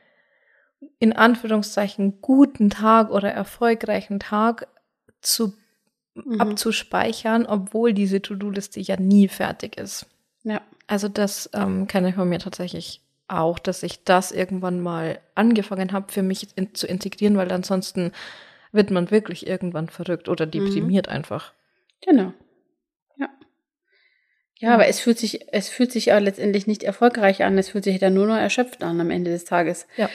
in Anführungszeichen guten Tag oder erfolgreichen Tag zu mhm. abzuspeichern, obwohl diese To-Do-Liste ja nie fertig ist. Ja. Also das ähm, kenne ich von mir tatsächlich auch, dass ich das irgendwann mal angefangen habe, für mich in, zu integrieren, weil ansonsten wird man wirklich irgendwann verrückt oder deprimiert mhm. einfach. Genau. Ja. Ja, mhm. aber es fühlt sich, es fühlt sich auch letztendlich nicht erfolgreich an, es fühlt sich dann nur noch erschöpft an am Ende des Tages. Ja.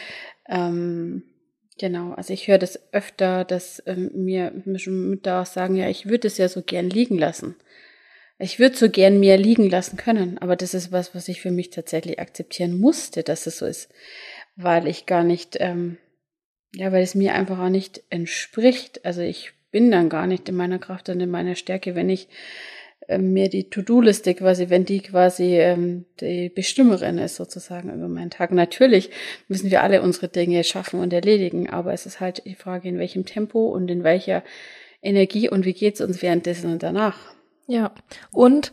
Ähm, genau, also ich höre das öfter, dass ähm, mir Mütter auch sagen, ja, ich würde es ja so gern liegen lassen. Ich würde so gern mehr liegen lassen können, aber das ist was, was ich für mich tatsächlich akzeptieren musste, dass es so ist, weil ich gar nicht, ähm, ja, weil es mir einfach auch nicht entspricht. Also ich bin dann gar nicht in meiner Kraft und in meiner Stärke, wenn ich ähm, mir die To-Do-Liste quasi, wenn die quasi ähm, die Bestimmerin ist sozusagen über meinen Tag. Natürlich müssen wir alle unsere Dinge schaffen und erledigen, aber es ist halt die Frage, in welchem Tempo und in welcher Energie und wie geht's uns währenddessen und danach. Ja, und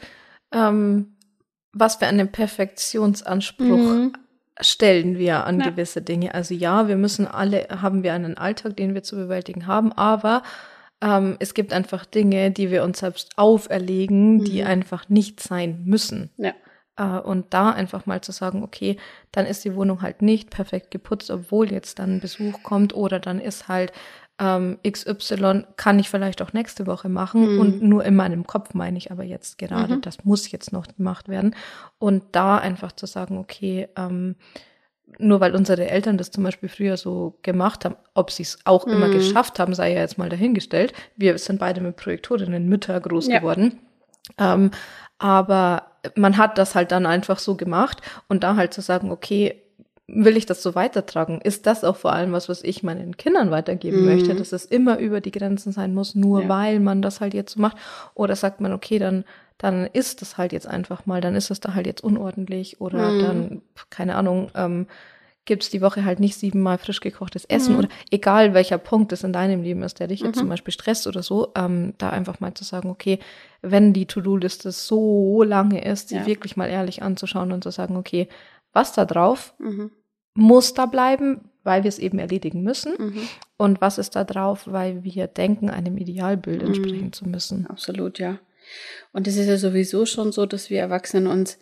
ähm, was für einen Perfektionsanspruch mhm. stellen wir an ja. gewisse Dinge. Also ja, wir müssen alle, haben wir einen Alltag, den wir zu bewältigen haben, aber ähm, es gibt einfach Dinge, die wir uns selbst auferlegen, mhm. die einfach nicht sein müssen. Ja. Äh, und da einfach mal zu sagen, okay, dann ist die Wohnung halt nicht perfekt geputzt, obwohl jetzt dann ein Besuch kommt, oder dann ist halt ähm, X Y, kann ich vielleicht auch nächste Woche machen mhm. und nur in meinem Kopf meine ich aber jetzt gerade, mhm. das muss jetzt noch gemacht werden. Und da einfach zu sagen, okay, ähm, nur weil unsere Eltern das zum Beispiel früher so gemacht haben, ob sie es auch mhm. immer geschafft haben, sei ja jetzt mal dahingestellt. Wir sind beide mit Projektorinnen Mütter groß ja. geworden. Ähm, aber man hat das halt dann einfach so gemacht und da halt zu sagen, okay, will ich das so weitertragen? Ist das auch vor allem was, was ich meinen Kindern weitergeben mhm. möchte, dass es immer über die Grenzen sein muss, nur ja. weil man das halt jetzt so macht? Oder sagt man, okay, dann dann ist das halt jetzt einfach mal, dann ist es da halt jetzt unordentlich oder mhm. dann, keine Ahnung, ähm, gibt's die Woche halt nicht siebenmal frisch gekochtes Essen mhm. oder egal welcher Punkt es in deinem Leben ist, der dich jetzt mhm. zum Beispiel stresst oder so, ähm, da einfach mal zu sagen, okay, wenn die To-Do-Liste so lange ist, sie ja. wirklich mal ehrlich anzuschauen und zu sagen, okay, was da drauf mhm. muss da bleiben, weil wir es eben erledigen müssen mhm. und was ist da drauf, weil wir denken, einem Idealbild mhm. entsprechen zu müssen. Absolut, ja. Und es ist ja sowieso schon so, dass wir Erwachsenen uns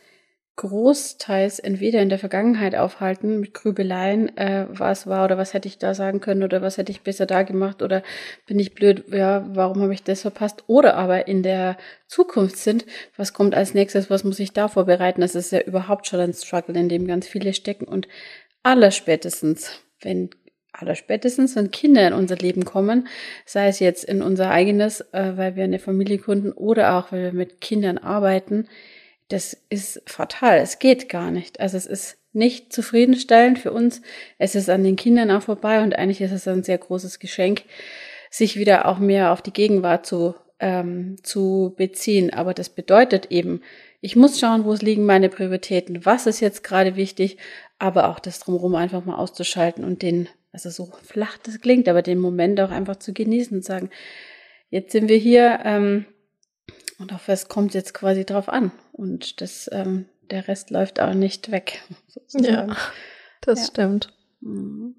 großteils entweder in der Vergangenheit aufhalten mit Grübeleien, äh, was war oder was hätte ich da sagen können oder was hätte ich besser da gemacht oder bin ich blöd, ja, warum habe ich das verpasst, oder aber in der Zukunft sind, was kommt als nächstes, was muss ich da vorbereiten, das ist ja überhaupt schon ein Struggle, in dem ganz viele stecken und allerspätestens, wenn allerspätestens, wenn Kinder in unser Leben kommen, sei es jetzt in unser eigenes, äh, weil wir eine Familie gründen oder auch, weil wir mit Kindern arbeiten, das ist fatal. Es geht gar nicht. Also es ist nicht zufriedenstellend für uns. Es ist an den Kindern auch vorbei und eigentlich ist es ein sehr großes Geschenk, sich wieder auch mehr auf die Gegenwart zu, ähm, zu beziehen. Aber das bedeutet eben, ich muss schauen, wo es liegen meine Prioritäten, was ist jetzt gerade wichtig, aber auch das Drumherum einfach mal auszuschalten und den, also so flach das klingt, aber den Moment auch einfach zu genießen und sagen, jetzt sind wir hier, ähm, und auf was kommt jetzt quasi drauf an. Und das, ähm, der Rest läuft auch nicht weg, sozusagen. Ja, das ja. stimmt. Mhm.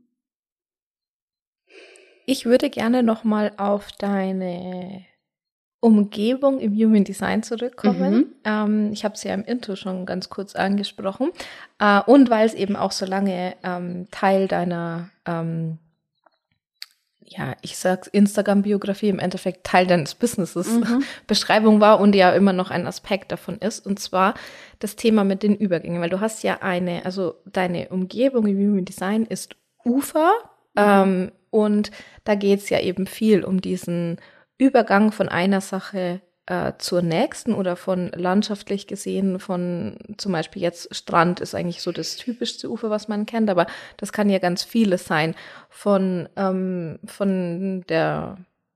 Ich würde gerne nochmal auf deine Umgebung im Human Design zurückkommen. Mhm. Ähm, ich habe es ja im Intro schon ganz kurz angesprochen. Äh, und weil es eben auch so lange ähm, Teil deiner ähm, ja, ich sag's Instagram-Biografie, im Endeffekt Teil deines Businesses mhm. Beschreibung war und ja immer noch ein Aspekt davon ist, und zwar das Thema mit den Übergängen, weil du hast ja eine, also deine Umgebung im Human Design ist Ufer mhm. ähm, und da geht's ja eben viel um diesen Übergang von einer Sache äh, zur nächsten oder von landschaftlich gesehen von zum Beispiel jetzt Strand ist eigentlich so das typischste Ufer, was man kennt, aber das kann ja ganz vieles sein von ähm, von der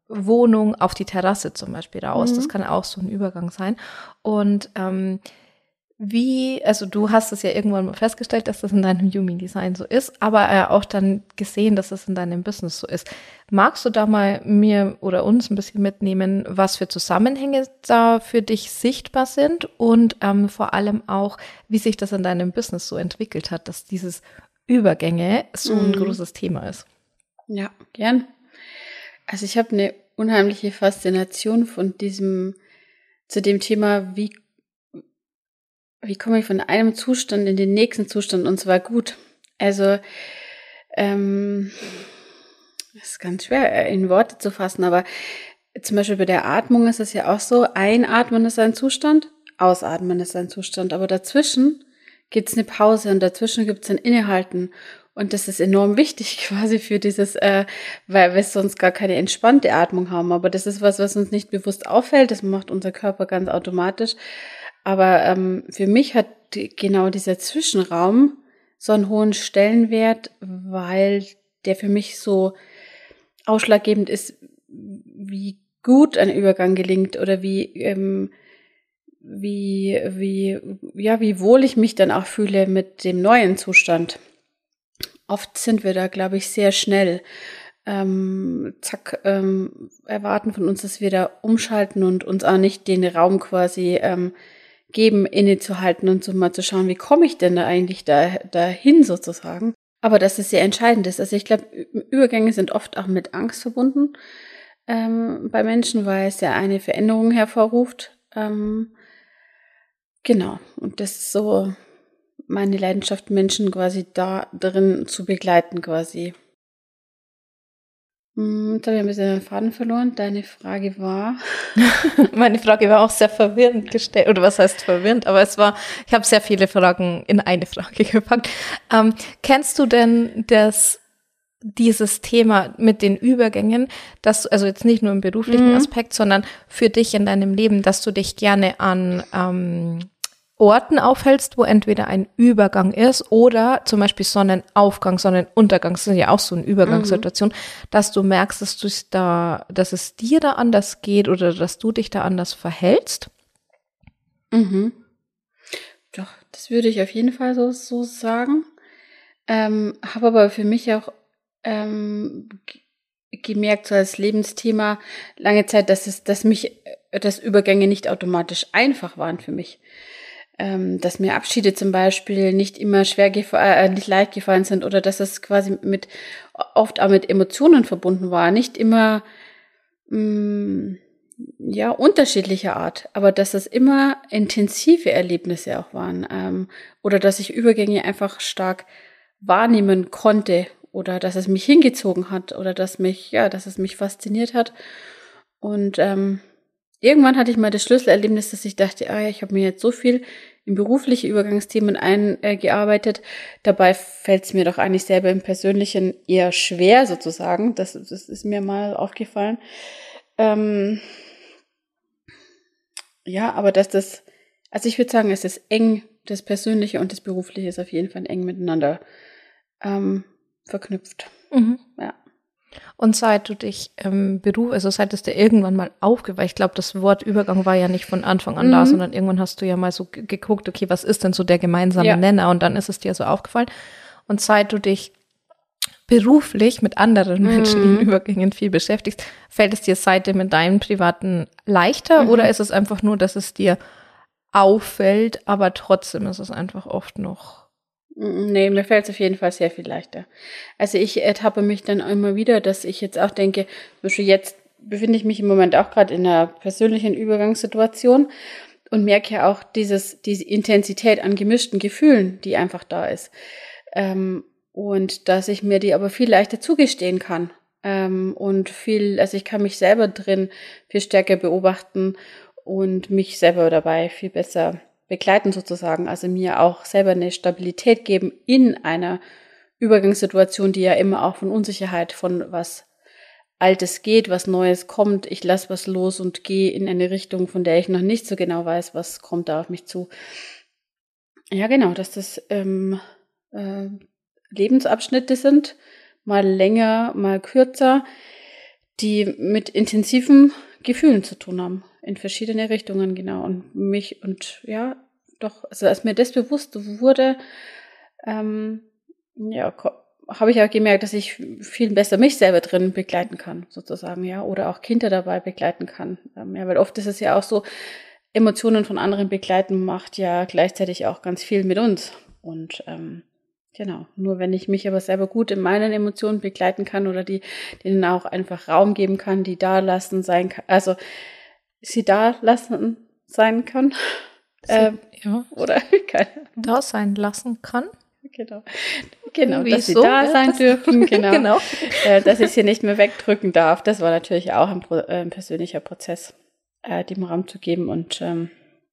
Wohnung auf die Terrasse zum Beispiel raus. Mhm. Das kann auch so ein Übergang sein. Und ähm, wie, also du hast es ja irgendwann mal festgestellt, dass das in deinem Human Design so ist, aber äh, auch dann gesehen, dass das in deinem Business so ist. Magst du da mal mir oder uns ein bisschen mitnehmen, was für Zusammenhänge da für dich sichtbar sind und ähm, vor allem auch, wie sich das in deinem Business so entwickelt hat, dass dieses Übergänge so ein Mhm. großes Thema ist? Ja, gern. Also ich habe eine unheimliche Faszination von diesem, zu dem Thema, wie Wie komme ich von einem Zustand in den nächsten Zustand und zwar gut? Also, ähm, das ist ganz schwer in Worte zu fassen, aber zum Beispiel bei der Atmung ist es ja auch so, einatmen ist ein Zustand, ausatmen ist ein Zustand, aber dazwischen gibt es eine Pause und dazwischen gibt es ein Innehalten. Und das ist enorm wichtig quasi für dieses, äh, weil wir sonst gar keine entspannte Atmung haben. Aber das ist was, was uns nicht bewusst auffällt. Das macht unser Körper ganz automatisch. Aber ähm, für mich hat die, genau dieser Zwischenraum so einen hohen Stellenwert, weil der für mich so ausschlaggebend ist, wie gut ein Übergang gelingt oder wie, ähm, wie, wie, ja, wie wohl ich mich dann auch fühle mit dem neuen Zustand. Oft sind wir da, glaube ich, sehr schnell. Ähm, zack, ähm, erwarten von uns, dass wir da umschalten und uns auch nicht den Raum quasi ähm, geben, innezuhalten und so mal zu schauen, wie komme ich denn da eigentlich da dahin sozusagen. Aber dass es sehr entscheidend ist. Also ich glaube, Übergänge sind oft auch mit Angst verbunden ähm, bei Menschen, weil es ja eine Veränderung hervorruft. Ähm, genau. Und das ist so meine Leidenschaft, Menschen quasi da drin zu begleiten quasi. Jetzt habe ich ein bisschen den Faden verloren. Deine Frage war? Meine Frage war auch sehr verwirrend gestellt, oder was heißt verwirrend, aber es war, ich habe sehr viele Fragen in eine Frage gepackt. Ähm, kennst du denn das, dieses Thema mit den Übergängen, dass du, also jetzt nicht nur im beruflichen Mhm. Aspekt, sondern für dich in deinem Leben, dass du dich gerne an ähm, Orten aufhältst, wo entweder ein Übergang ist oder zum Beispiel Sonnenaufgang, Sonnenuntergang, das sind ja auch so eine Übergangssituation, mhm. dass du merkst, dass du da, dass es dir da anders geht oder dass du dich da anders verhältst? Mhm. Doch, das würde ich auf jeden Fall so, so sagen. Ähm, habe aber für mich auch ähm, gemerkt, so als Lebensthema lange Zeit, dass es, dass mich, dass Übergänge nicht automatisch einfach waren für mich. Ähm, dass mir Abschiede zum Beispiel nicht immer schwer gefallen, äh, nicht leicht gefallen sind oder dass es quasi mit, oft auch mit Emotionen verbunden war. Nicht immer, mh, ja, unterschiedlicher Art, aber dass es immer intensive Erlebnisse auch waren. Ähm, oder dass ich Übergänge einfach stark wahrnehmen konnte oder dass es mich hingezogen hat oder dass mich, ja, dass es mich fasziniert hat. Und ähm, irgendwann hatte ich mal das Schlüsselerlebnis, dass ich dachte, ah ja, ich habe mir jetzt so viel in berufliche Übergangsthemen eingearbeitet. Äh, Dabei fällt es mir doch eigentlich selber im Persönlichen eher schwer sozusagen. Das, das ist mir mal aufgefallen. Ähm, ja, aber dass das, also ich würde sagen, es ist eng, das Persönliche und das Berufliche ist auf jeden Fall eng miteinander ähm, verknüpft. Mhm. Ja. Und seit du dich im Beruf, also seit es dir irgendwann mal aufgeweicht, ich glaube, das Wort Übergang war ja nicht von Anfang an mhm. da, sondern irgendwann hast du ja mal so g- geguckt, okay, was ist denn so der gemeinsame ja. Nenner? Und dann ist es dir so aufgefallen. Und seit du dich beruflich mit anderen Menschen mhm. in Übergängen viel beschäftigst, fällt es dir seitdem in deinem Privaten leichter mhm. oder ist es einfach nur, dass es dir auffällt, aber trotzdem ist es einfach oft noch... Nee, mir fällt es auf jeden Fall sehr viel leichter. Also ich ertappe mich dann immer wieder, dass ich jetzt auch denke, zum Beispiel jetzt befinde ich mich im Moment auch gerade in einer persönlichen Übergangssituation und merke ja auch dieses, diese Intensität an gemischten Gefühlen, die einfach da ist. Ähm, und dass ich mir die aber viel leichter zugestehen kann. Ähm, und viel, also ich kann mich selber drin viel stärker beobachten und mich selber dabei viel besser begleiten sozusagen, also mir auch selber eine Stabilität geben in einer Übergangssituation, die ja immer auch von Unsicherheit, von was Altes geht, was Neues kommt. Ich lasse was los und gehe in eine Richtung, von der ich noch nicht so genau weiß, was kommt da auf mich zu. Ja, genau, dass das ähm, äh, Lebensabschnitte sind, mal länger, mal kürzer, die mit intensiven Gefühlen zu tun haben, in verschiedene Richtungen, genau. Und mich, und ja, doch, also als mir das bewusst wurde, ähm, ja, habe ich auch gemerkt, dass ich viel besser mich selber drin begleiten kann, sozusagen, ja, oder auch Kinder dabei begleiten kann. Ähm, ja, weil oft ist es ja auch so, Emotionen von anderen begleiten macht ja gleichzeitig auch ganz viel mit uns. Und ähm, genau, nur wenn ich mich aber selber gut in meinen Emotionen begleiten kann oder die denen auch einfach Raum geben kann, die da lassen sein kann, also sie da lassen sein kann, ähm, ja. oder keine da sein lassen kann. Genau, genau, Irgendwie dass sie so, da ja, sein das- dürfen, genau, genau. äh, dass ich sie nicht mehr wegdrücken darf. Das war natürlich auch ein, Pro- äh, ein persönlicher Prozess, äh, dem Raum zu geben. Und ähm,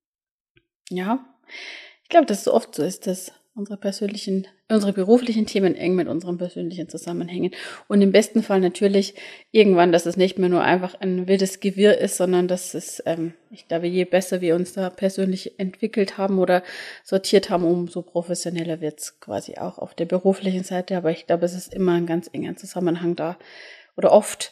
ja, ich glaube, dass es so oft so ist, dass unsere persönlichen, unsere beruflichen Themen eng mit unserem persönlichen zusammenhängen. Und im besten Fall natürlich irgendwann, dass es nicht mehr nur einfach ein wildes Gewirr ist, sondern dass es, ähm, ich glaube, je besser wir uns da persönlich entwickelt haben oder sortiert haben, umso professioneller wird es quasi auch auf der beruflichen Seite. Aber ich glaube, es ist immer ein ganz enger Zusammenhang da oder oft.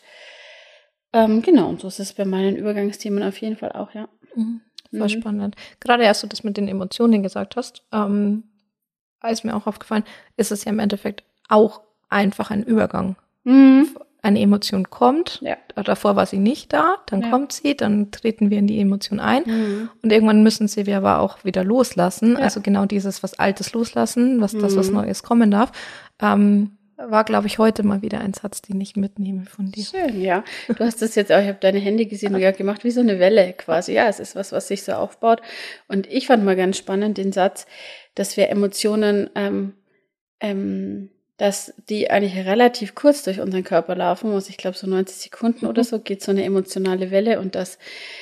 Ähm, genau, und so ist es bei meinen Übergangsthemen auf jeden Fall auch, ja. Mhm. Voll Mhm. spannend. Gerade als du das mit den Emotionen gesagt hast, ähm, ist mir auch aufgefallen, ist es ja im Endeffekt auch einfach ein Übergang. Mhm. Eine Emotion kommt, Ja. davor war sie nicht da, dann Ja. kommt sie, dann treten wir in die Emotion ein Mhm. und irgendwann müssen sie wir aber auch wieder loslassen. Ja. Also genau dieses, was Altes loslassen, was das, was Mhm. Neues kommen darf, ähm, war, glaube ich, heute mal wieder ein Satz, den ich mitnehme von dir. Schön, ja. Du hast das jetzt auch, ich habe deine Hände gesehen und ja gemacht wie so eine Welle quasi. Ja, es ist was, was sich so aufbaut. Und ich fand mal ganz spannend den Satz, dass wir Emotionen, ähm, ähm, dass die eigentlich relativ kurz durch unseren Körper laufen, also ich glaube so neunzig Sekunden Mhm. oder so geht so eine emotionale Welle und dass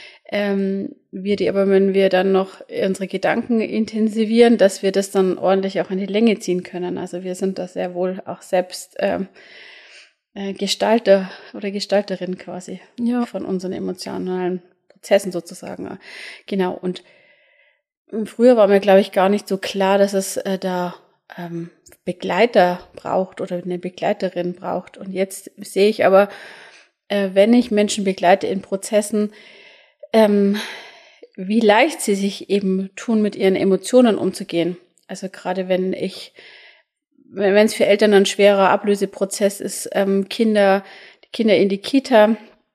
ähm, wir die aber, wenn wir dann noch unsere Gedanken intensivieren, dass wir das dann ordentlich auch in die Länge ziehen können. Also wir sind da sehr wohl auch selbst ähm, äh, Gestalter oder Gestalterin quasi Ja. von unseren emotionalen Prozessen sozusagen. Genau, und früher war mir, glaube ich, gar nicht so klar, dass es äh, da ähm, Begleiter braucht oder eine Begleiterin braucht. Und jetzt sehe ich aber, äh, wenn ich Menschen begleite in Prozessen, ähm, wie leicht sie sich eben tun, mit ihren Emotionen umzugehen. Also gerade wenn ich, wenn es für Eltern ein schwerer Ablöseprozess ist, ähm, Kinder, die Kinder in die Kita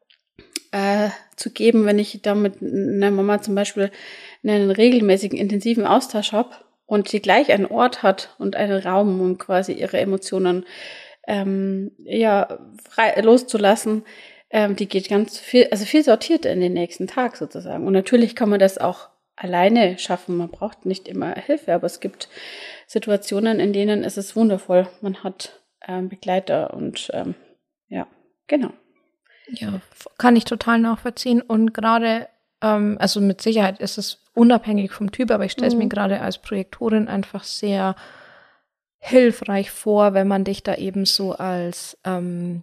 äh, zu geben, wenn ich da mit einer Mama zum Beispiel einen regelmäßigen, intensiven Austausch habe und die gleich einen Ort hat und einen Raum, um quasi ihre Emotionen ähm, ja frei loszulassen, ähm, die geht ganz viel, also viel sortierter in den nächsten Tag sozusagen. Und natürlich kann man das auch alleine schaffen. Man braucht nicht immer Hilfe, aber es gibt Situationen, in denen ist es wundervoll. Man hat ähm, Begleiter und ähm, ja, genau. Ja, kann ich total nachvollziehen. Und gerade, ähm, also mit Sicherheit ist es unabhängig vom Typ, aber ich stelle es Mhm. mir gerade als Projektorin einfach sehr hilfreich vor, wenn man dich da eben so als, ähm,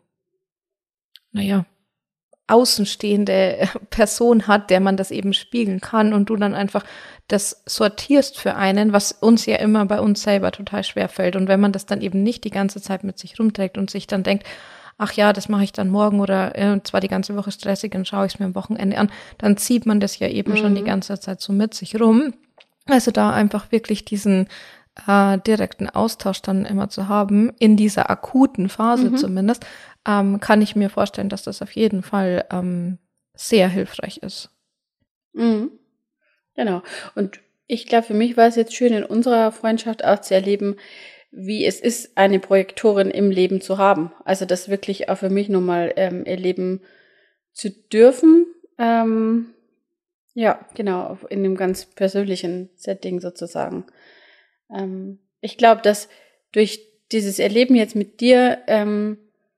naja, außenstehende Person hat, der man das eben spiegeln kann und du dann einfach das sortierst für einen, was uns ja immer bei uns selber total schwer fällt. Und wenn man das dann eben nicht die ganze Zeit mit sich rumträgt und sich dann denkt, ach ja, das mache ich dann morgen oder äh, zwar die ganze Woche stressig, dann schaue ich es mir am Wochenende an, dann zieht man das ja eben Mhm. schon die ganze Zeit so mit sich rum. Also da einfach wirklich diesen äh, direkten Austausch dann immer zu haben, in dieser akuten Phase Mhm. zumindest, ähm, kann ich mir vorstellen, dass das auf jeden Fall ähm, sehr hilfreich ist. Mhm. Genau. Und ich glaube, für mich war es jetzt schön, in unserer Freundschaft auch zu erleben, wie es ist, eine Projektorin im Leben zu haben. Also das wirklich auch für mich nochmal ähm, erleben zu dürfen. Ähm, ja, genau, in einem ganz persönlichen Setting sozusagen. Ähm, ich glaube, dass durch dieses Erleben jetzt mit dir ähm,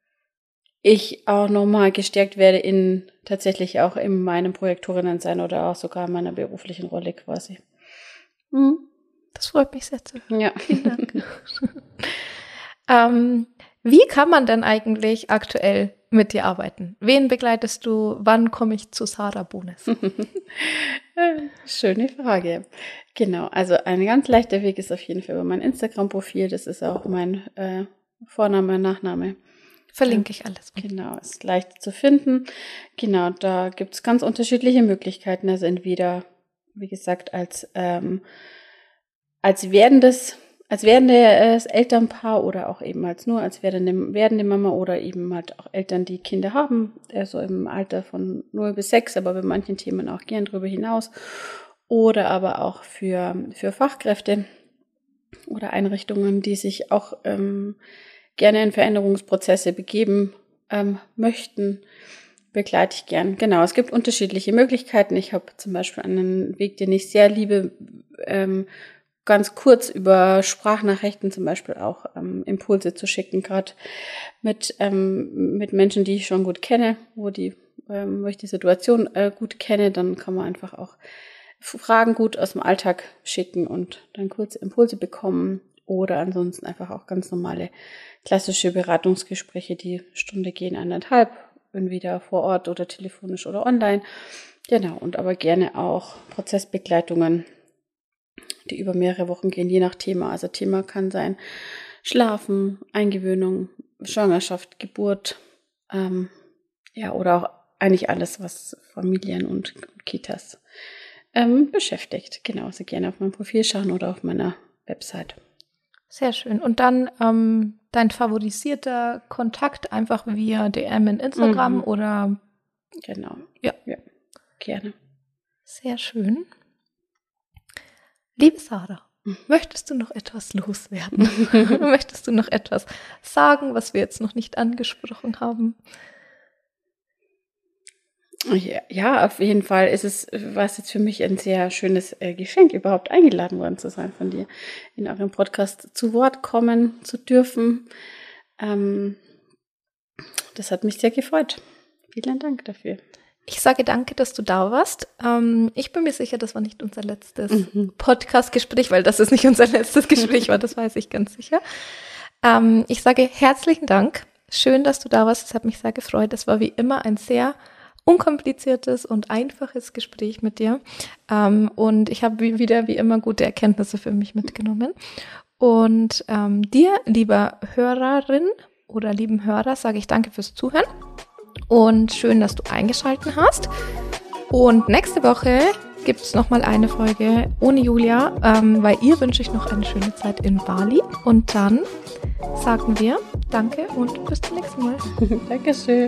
ich auch nochmal gestärkt werde in tatsächlich auch in meinem Projektorinnen sein oder auch sogar in meiner beruflichen Rolle quasi. Mhm. Das freut mich sehr zu hören. Ja. Vielen Dank. ähm, wie kann man denn eigentlich aktuell mit dir arbeiten? Wen begleitest du? Wann komme ich zu Sarah Bohnes? Schöne Frage. Genau, also ein ganz leichter Weg ist auf jeden Fall über mein Instagram-Profil. Das ist auch mein äh, Vorname, Nachname. Verlinke ich alles. Genau, ist leicht zu finden. Genau, da gibt es ganz unterschiedliche Möglichkeiten. Also entweder, wie gesagt, als, ähm, als werdendes, als werdendes Elternpaar oder auch eben als nur als werdende, werdende Mama oder eben halt auch Eltern, die Kinder haben, also im Alter von null bis sechs, aber bei manchen Themen auch gern darüber hinaus. Oder aber auch für, für Fachkräfte oder Einrichtungen, die sich auch ähm, gerne in Veränderungsprozesse begeben ähm, möchten, begleite ich gern. Genau, es gibt unterschiedliche Möglichkeiten. Ich habe zum Beispiel einen Weg, den ich sehr liebe, ähm, ganz kurz über Sprachnachrichten zum Beispiel auch ähm, Impulse zu schicken, gerade mit ähm, mit Menschen, die ich schon gut kenne, wo die ähm, wo ich die Situation äh, gut kenne, dann kann man einfach auch Fragen gut aus dem Alltag schicken und dann kurze Impulse bekommen. Oder ansonsten einfach auch ganz normale klassische Beratungsgespräche, die Stunde gehen, anderthalb, entweder vor Ort oder telefonisch oder online. Genau, und aber gerne auch Prozessbegleitungen, die über mehrere Wochen gehen, je nach Thema. Also Thema kann sein Schlafen, Eingewöhnung, Schwangerschaft, Geburt, ähm, ja, oder auch eigentlich alles, was Familien und Kitas ähm, beschäftigt. Genau, also gerne auf mein Profil schauen oder auf meiner Website. Sehr schön. Und dann ähm, dein favorisierter Kontakt einfach via D M in Instagram mhm. oder? Genau. Ja. ja, gerne. Sehr schön. Liebe Sarah, möchtest du noch etwas loswerden? Möchtest du noch etwas sagen, was wir jetzt noch nicht angesprochen haben? Ja, ja, auf jeden Fall ist es, war es jetzt für mich ein sehr schönes äh, Geschenk, überhaupt eingeladen worden zu sein von dir, in eurem Podcast zu Wort kommen zu dürfen. Ähm, das hat mich sehr gefreut. Vielen Dank dafür. Ich sage danke, dass du da warst. Ähm, ich bin mir sicher, das war nicht unser letztes mhm. Podcast-Gespräch, weil das ist nicht unser letztes Gespräch war, das weiß ich ganz sicher. Ähm, ich sage herzlichen Dank. Schön, dass du da warst. Es hat mich sehr gefreut. Es war wie immer ein sehr unkompliziertes und einfaches Gespräch mit dir. Ähm, und ich habe wie, wieder wie immer gute Erkenntnisse für mich mitgenommen. Und ähm, dir, lieber Hörerin oder lieben Hörer, sage ich danke fürs Zuhören. Und schön, dass du eingeschaltet hast. Und nächste Woche gibt es nochmal eine Folge ohne Julia, ähm, weil ihr wünsche ich noch eine schöne Zeit in Bali. Und dann sagen wir danke und bis zum nächsten Mal. Dankeschön.